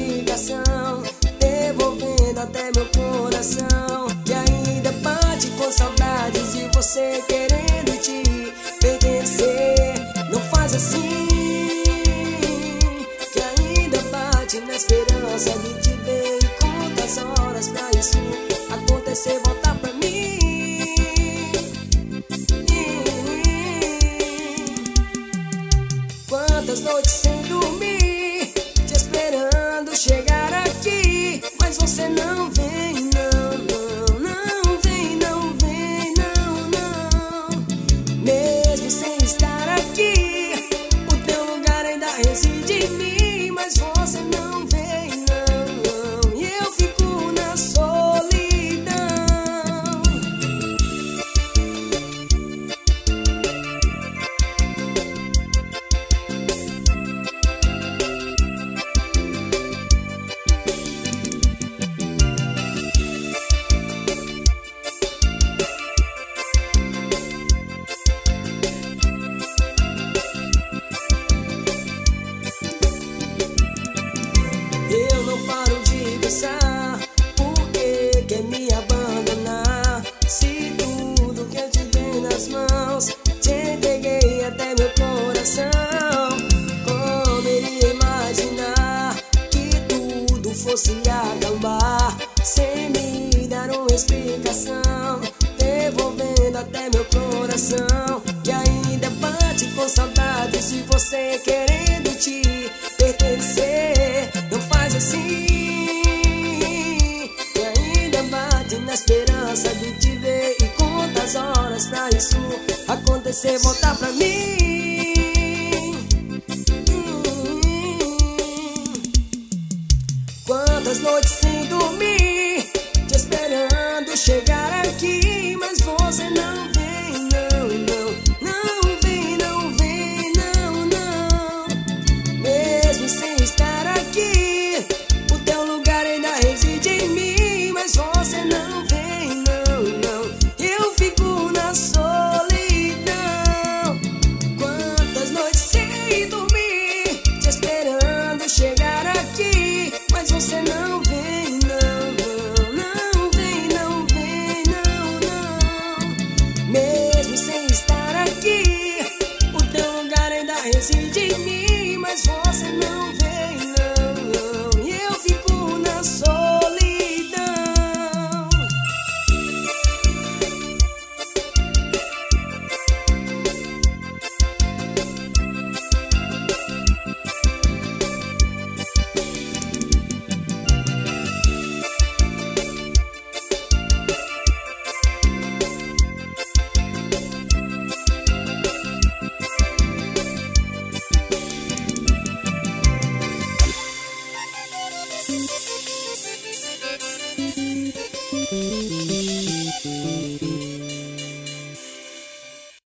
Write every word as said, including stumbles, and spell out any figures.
explicação, devolvendo até meu coração, que ainda bate com saudades de você, querendo te pertencer. Não faz assim, que ainda bate na esperança de te ver. E quantas horas pra isso acontecer, voltar pra mim. Quantas noites sem dormir, te esperando chegar aqui, mas você não vem, não, não, não vem, não vem, não, não. Mesmo sem estar aqui, o teu lugar ainda reside em mim, mas você não vem, não, não. E eu fico na solidão. Eu não paro de pensar, por que quer me abandonar? Se tudo que eu te dei nas mãos, te entreguei até meu coração. Como iria imaginar que tudo fosse acabar sem me dar uma explicação, devolvendo até meu coração, que ainda bate com saudades de você, querendo te pertencer. Não faz assim, que ainda bate na esperança de te ver. E quantas horas pra isso acontecer, voltar pra mim. Quantas noites sem dormir, te esperando chegar aqui, mas você não vem, não, não, não vem, não vem, não, não. Mesmo sem estar aqui, o teu lugar ainda reside em mim, mas você não vem, não, não. Eu fico na solidão. Quantas noites sem dormir, te esperando chegar aqui, mas você não vem, não, não, não vem, não vem, não, não. Mesmo sem estar aqui, o teu lugar ainda reside em mim, mas você não vem, não, não. E eu fico na solidão. Música